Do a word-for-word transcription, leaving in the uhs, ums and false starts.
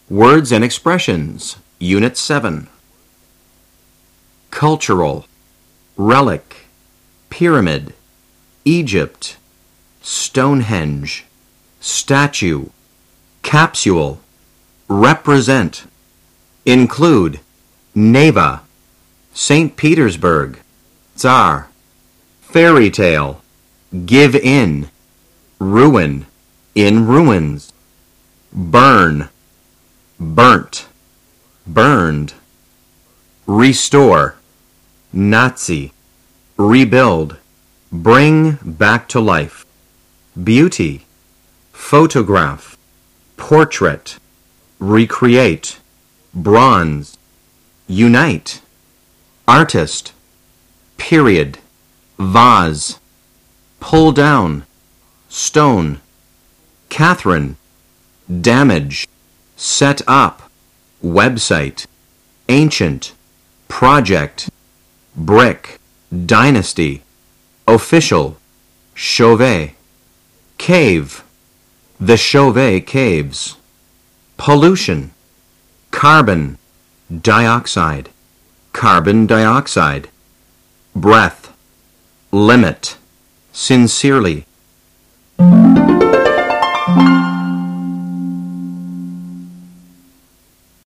Words and expressions, Unit seven. Cultural, relic, pyramid, Egypt, Stonehenge, statue, capsule, represent, include, Neva, Saint Petersburg, Tsar, fairy tale, give in, ruin, in ruins, burn, burnt, burned, restore, Nazi, rebuild, bring back to life, beauty, photograph, portrait, recreate, bronze, unite, artist, period, vase, pull down, stone, Catherine, damage, set up, website, ancient, project, brick, dynasty, official, Chauvet, cave, the Chauvet caves, pollution, carbon, dioxide, carbon dioxide, breath, limit, sincerely,